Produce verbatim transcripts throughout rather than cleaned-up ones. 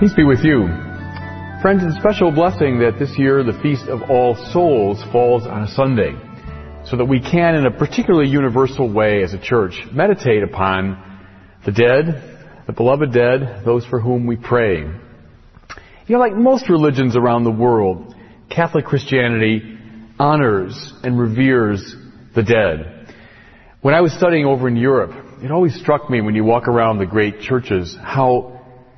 Peace be with you. Friends, it's a special blessing that this year the Feast of All Souls falls on a Sunday, so that we can, in a particularly universal way as a church, meditate upon the dead, the beloved dead, those for whom we pray. You know, like most religions around the world, Catholic Christianity honors and reveres the dead. When I was studying over in Europe, it always struck me when you walk around the great churches how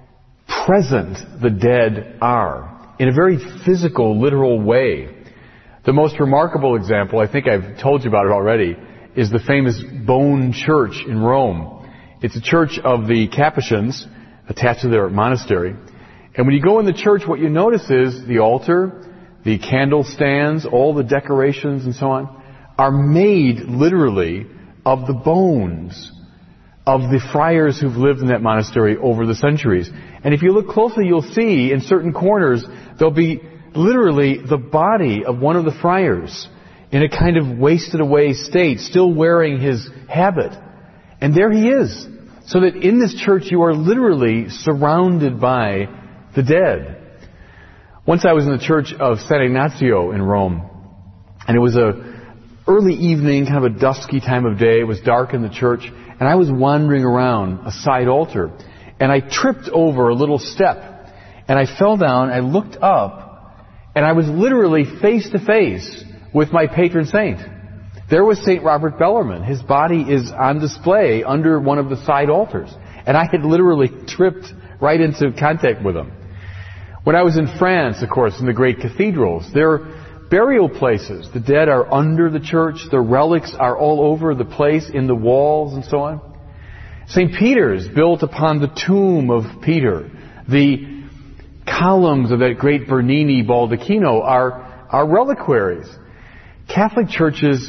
present the dead are in a very physical, literal way. The most remarkable example, I think I've told you about it already, is the famous Bone Church in Rome. It's a church of the Capuchins attached to their monastery. And when you go in the church, what you notice is the altar, the candle stands, all the decorations and so on, are made literally of the bones of the friars who've lived in that monastery over the centuries. And if you look closely, you'll see in certain corners, there'll be literally the body of one of the friars in a kind of wasted away state, still wearing his habit. And there he is. So that in this church, you are literally surrounded by the dead. Once I was in the church of San Ignazio in Rome, and it was a early evening, kind of a dusky time of day. It was dark in the church, and I was wandering around a side altar, and I tripped over a little step, and I fell down. I looked up, and I was literally face to face with my patron saint. There was Saint Robert Bellarmine. His body is on display under one of the side altars, and I had literally tripped right into contact with him. When I was in France, of course, in the great cathedrals, there burial places. The dead are under the church. The relics are all over the place, in the walls and so on. Saint Peter's, built upon the tomb of Peter. The columns of that great Bernini baldacchino are, are reliquaries. Catholic churches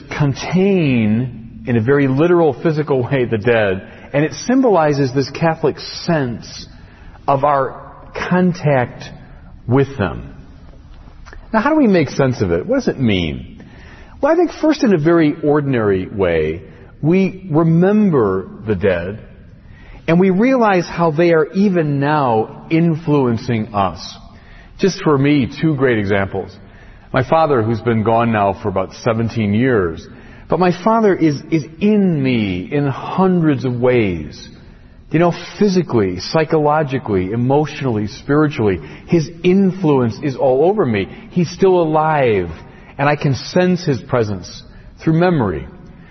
contain, in a very literal, physical way, the dead. And it symbolizes this Catholic sense of our contact with them. Now, how do we make sense of it? What does it mean? Well, I think first, in a very ordinary way, we remember the dead, and we realize how they are even now influencing us. Just for me, two great examples. My father, who's been gone now for about seventeen years, but my father is, is in me in hundreds of ways. You know, physically, psychologically, emotionally, spiritually, his influence is all over me. He's still alive, and I can sense his presence through memory.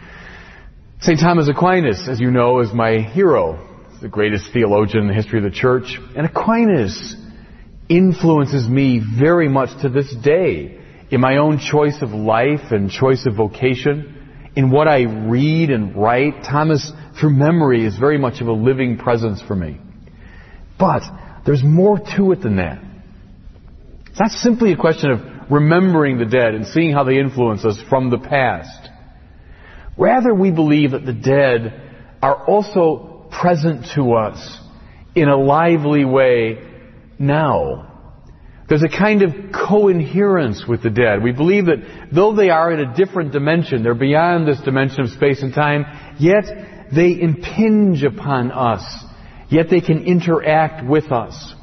Saint Thomas Aquinas, as you know, is my hero, the greatest theologian in the history of the Church. And Aquinas influences me very much to this day in my own choice of life and choice of vocation, in what I read and write. Thomas, through memory, is very much of a living presence for me. But there's more to it than that. It's not simply a question of remembering the dead and seeing how they influence us from the past. Rather, we believe that the dead are also present to us in a lively way now. There's a kind of coherence with the dead. We believe that though they are in a different dimension, they're beyond this dimension of space and time, yet they impinge upon us, yet they can interact with us.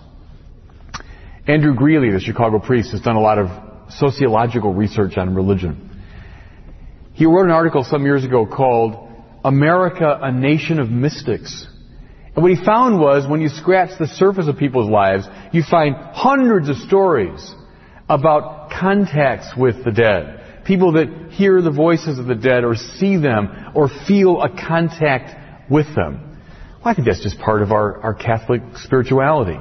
Andrew Greeley, the Chicago priest, has done a lot of sociological research on religion. He wrote an article some years ago called America, a Nation of Mystics. And what he found was, when you scratch the surface of people's lives, you find hundreds of stories about contacts with the dead. People that hear the voices of the dead, or see them, or feel a contact with them. Well, I think that's just part of our, our Catholic spirituality.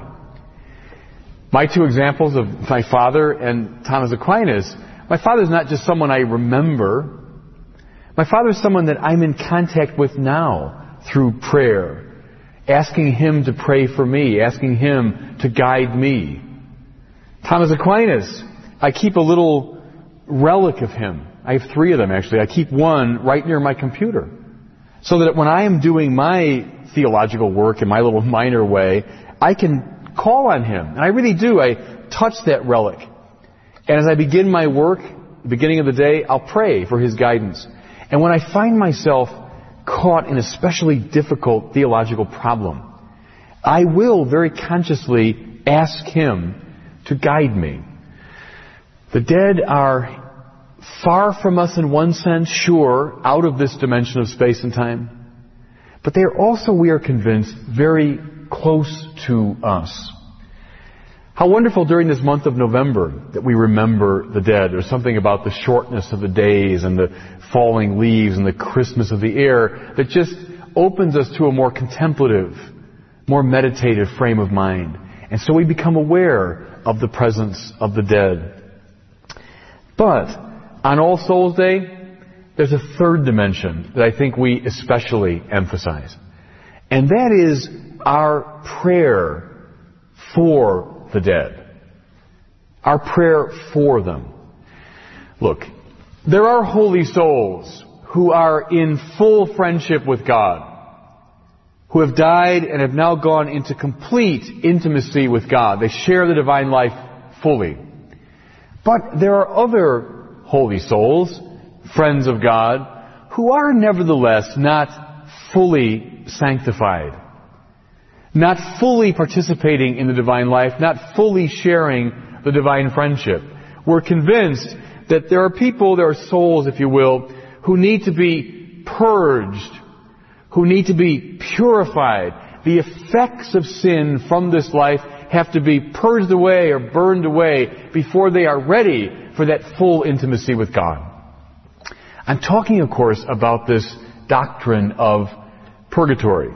My two examples of my father and Thomas Aquinas, my father's not just someone I remember. My father's someone that I'm in contact with now through prayer. Asking him to pray for me, asking him to guide me. Thomas Aquinas, I keep a little relic of him. I have three of them, actually. I keep one right near my computer, so that when I am doing my theological work in my little minor way, I can call on him. And I really do. I touch that relic. And as I begin my work, the beginning of the day, I'll pray for his guidance. And when I find myself caught in a especially difficult theological problem, I will very consciously ask Him to guide me. The dead are far from us in one sense, sure, out of this dimension of space and time. But they are also, we are convinced, very close to us. How wonderful during this month of November that we remember the dead. There's something about the shortness of the days and the falling leaves and the crispness of the air that just opens us to a more contemplative, more meditative frame of mind. And so we become aware of the presence of the dead. But on All Souls Day, there's a third dimension that I think we especially emphasize. And that is our prayer for the dead. Our prayer for them. Look, there are holy souls who are in full friendship with God, who have died and have now gone into complete intimacy with God. They share the divine life fully. But there are other holy souls, friends of God, who are nevertheless not fully sanctified, not fully participating in the divine life, not fully sharing the divine friendship. We're convinced that there are people, there are souls, if you will, who need to be purged, who need to be purified. The effects of sin from this life have to be purged away or burned away before they are ready for that full intimacy with God. I'm talking, of course, about this doctrine of purgatory.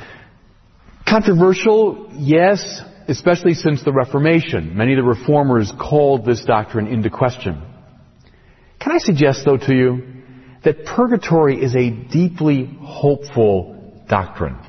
Controversial, yes, especially since the Reformation. Many of the reformers called this doctrine into question. Can I suggest, though, to you that purgatory is a deeply hopeful doctrine?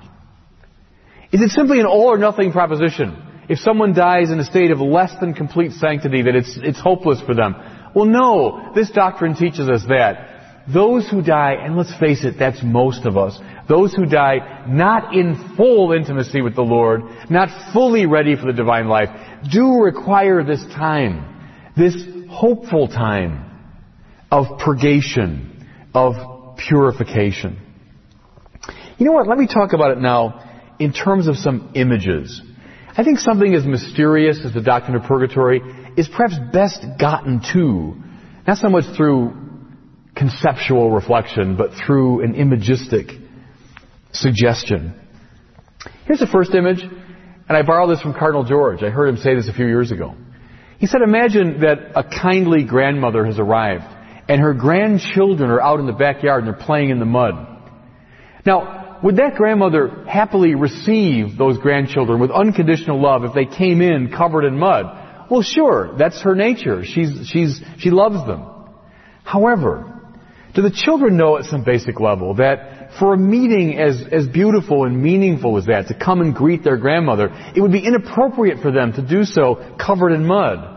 Is it simply an all or nothing proposition? If someone dies in a state of less than complete sanctity, that it's, it's hopeless for them. Well, no, this doctrine teaches us that those who die, and let's face it, that's most of us, those who die not in full intimacy with the Lord, not fully ready for the divine life, do require this time, this hopeful time of purgation, of purification. You know what? Let me talk about it now in terms of some images. I think something as mysterious as the doctrine of purgatory is perhaps best gotten to, not so much through conceptual reflection, but through an imagistic suggestion. Here's the first image, and I borrowed this from Cardinal George. I heard him say this a few years ago. He said, imagine that a kindly grandmother has arrived, and her grandchildren are out in the backyard and they're playing in the mud. Now, would that grandmother happily receive those grandchildren with unconditional love if they came in covered in mud? Well, sure, that's her nature. She's, she's, she loves them. However, do the children know at some basic level that for a meeting as, as beautiful and meaningful as that, to come and greet their grandmother, it would be inappropriate for them to do so covered in mud?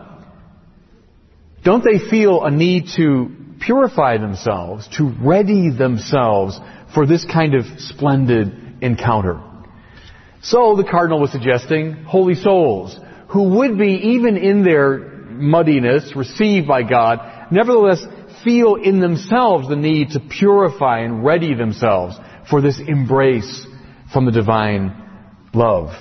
Don't they feel a need to purify themselves, to ready themselves for this kind of splendid encounter? So the Cardinal was suggesting holy souls who would be, even in their muddiness, received by God, nevertheless feel in themselves the need to purify and ready themselves for this embrace from the divine love.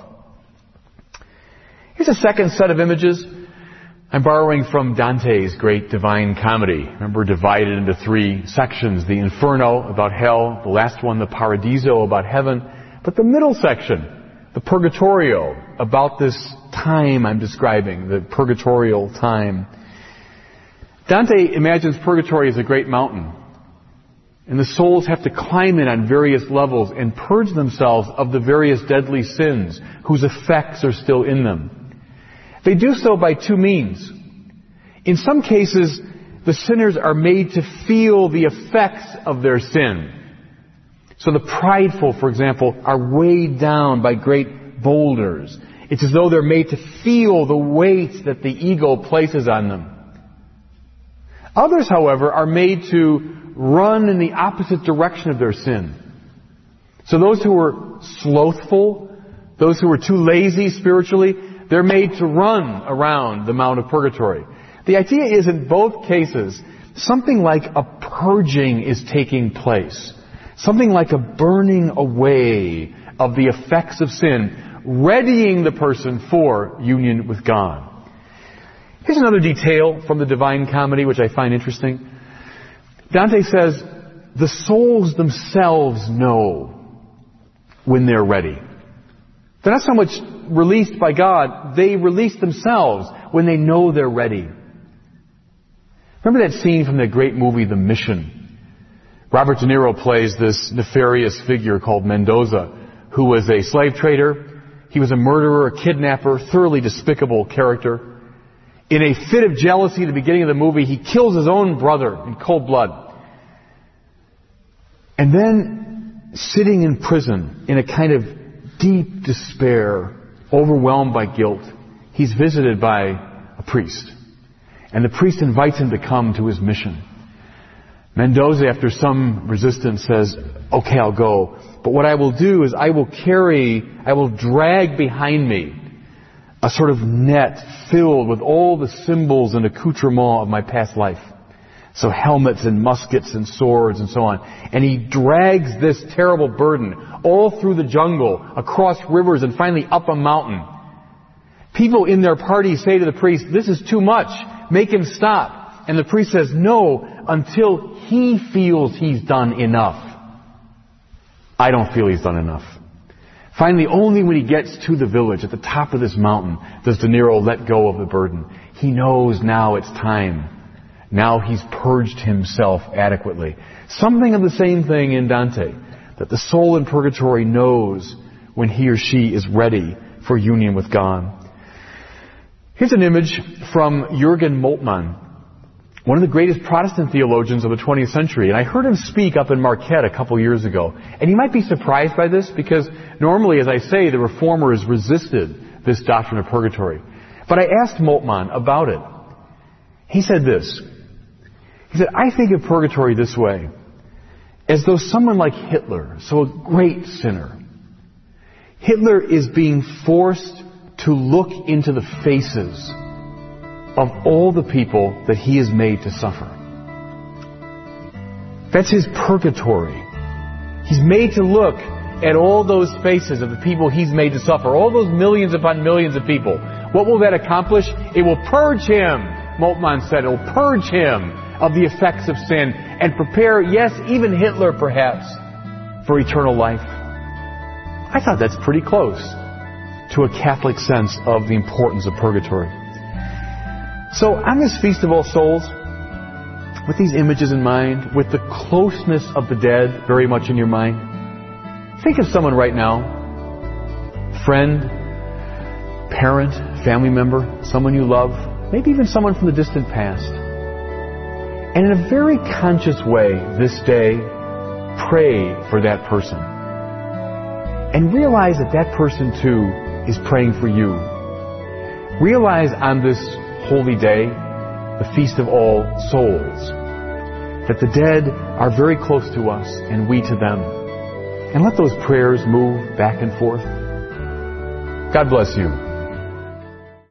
Here's a second set of images. I'm borrowing from Dante's great Divine Comedy. Remember, divided into three sections: the Inferno, about hell; the last one, the Paradiso, about heaven; but the middle section, the Purgatorio, about this time I'm describing, the purgatorial time. Dante imagines purgatory as a great mountain, and the souls have to climb it on various levels and purge themselves of the various deadly sins whose effects are still in them. They do so by two means. In some cases, the sinners are made to feel the effects of their sin. So the prideful, for example, are weighed down by great boulders. It's as though they're made to feel the weight that the ego places on them. Others, however, are made to run in the opposite direction of their sin. So those who are slothful, those who are too lazy spiritually, they're made to run around the Mount of Purgatory. The idea is, in both cases, something like a purging is taking place. Something like a burning away of the effects of sin, readying the person for union with God. Here's another detail from the Divine Comedy which I find interesting. Dante says, the souls themselves know when they're ready. They're not so much released by God, they release themselves when they know they're ready. Remember that scene from that great movie, The Mission? Robert De Niro plays this nefarious figure called Mendoza, who was a slave trader. He was a murderer, a kidnapper, thoroughly despicable character. In a fit of jealousy at the beginning of the movie, he kills his own brother in cold blood. And then, sitting in prison in a kind of deep despair, overwhelmed by guilt, he's visited by a priest. And the priest invites him to come to his mission. Mendoza, after some resistance, says, okay, I'll go. But what I will do is I will carry, I will drag behind me a sort of net filled with all the symbols and accoutrements of my past life. So helmets and muskets and swords and so on. And he drags this terrible burden all through the jungle, across rivers, and finally up a mountain. People in their party say to the priest, this is too much. Make him stop. And the priest says, no, until he feels he's done enough. I don't feel he's done enough. Finally, only when he gets to the village at the top of this mountain does De Niro let go of the burden. He knows now it's time. Now he's purged himself adequately. Something of the same thing in Dante, that the soul in purgatory knows when he or she is ready for union with God. Here's an image from Jürgen Moltmann, one of the greatest Protestant theologians of the twentieth century. And I heard him speak up in Marquette a couple years ago. And you might be surprised by this because normally, as I say, the Reformers resisted this doctrine of purgatory. But I asked Moltmann about it. He said this. He said, I think of purgatory this way, as though someone like Hitler, so a great sinner, Hitler is being forced to look into the faces of all the people that he has made to suffer. That's his purgatory. He's made to look at all those faces of the people he's made to suffer, all those millions upon millions of people. What will that accomplish? It will purge him, Moltmann said. It will purge him of the effects of sin and prepare, yes, even Hitler perhaps, for eternal life. I thought that's pretty close to a Catholic sense of the importance of purgatory. So on this Feast of All Souls, with these images in mind, with the closeness of the dead very much in your mind, think of someone right now, friend, parent, family member, someone you love, maybe even someone from the distant past. And in a very conscious way this day, pray for that person. And realize that that person too is praying for you. Realize on this holy day, the Feast of All Souls, that the dead are very close to us and we to them. And let those prayers move back and forth. God bless you.